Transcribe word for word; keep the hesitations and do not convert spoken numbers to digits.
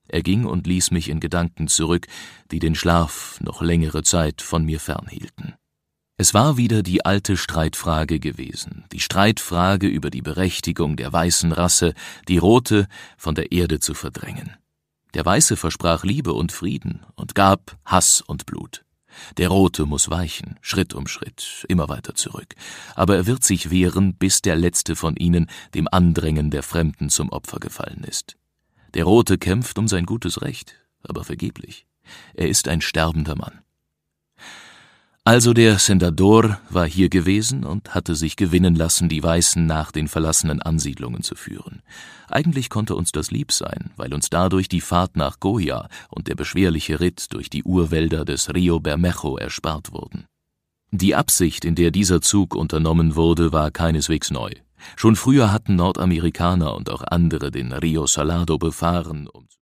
Er ging und ließ mich in Gedanken zurück, die den Schlaf noch längere Zeit von mir fernhielten. Es war wieder die alte Streitfrage gewesen, die Streitfrage über die Berechtigung der weißen Rasse, die rote von der Erde zu verdrängen. Der Weiße versprach Liebe und Frieden und gab Hass und Blut. Der Rote muss weichen, Schritt um Schritt, immer weiter zurück. Aber er wird sich wehren, bis der letzte von ihnen dem Andrängen der Fremden zum Opfer gefallen ist. Der Rote kämpft um sein gutes Recht, aber vergeblich. Er ist ein sterbender Mann. Also der Sendador war hier gewesen und hatte sich gewinnen lassen, die Weißen nach den verlassenen Ansiedlungen zu führen. Eigentlich konnte uns das lieb sein, weil uns dadurch die Fahrt nach Goya und der beschwerliche Ritt durch die Urwälder des Rio Bermejo erspart wurden. Die Absicht, in der dieser Zug unternommen wurde, war keineswegs neu. Schon früher hatten Nordamerikaner und auch andere den Rio Salado befahren, um